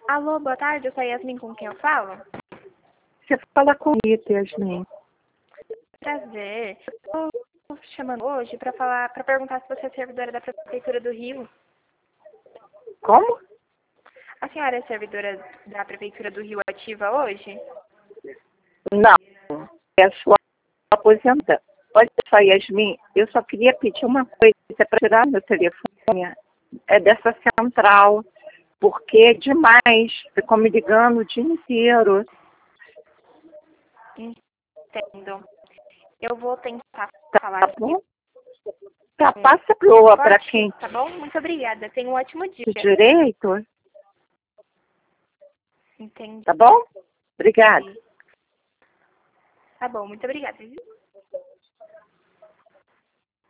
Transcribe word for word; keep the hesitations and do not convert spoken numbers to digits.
Alô, boa tarde, eu sou a Yasmin, com quem eu falo? Você fala com Rita, Yasmin. Prazer. Eu estou chamando hoje para falar, para perguntar se você é servidora da Prefeitura do Rio. Como? A senhora é servidora da Prefeitura do Rio ativa hoje? Não, é a sua aposenta. Olha só, Yasmin, eu só queria pedir uma coisa para tirar meu telefone, é dessa central, porque é demais, ficou me ligando o dia inteiro. Entendo. Eu vou tentar Tá falar aqui. bom? Tá, passa proa para Pode? quem Tá bom? Muito obrigada. Tenha um ótimo dia. de direito, Entendi. tá bom? Obrigada. Tá bom, muito obrigada. Viu?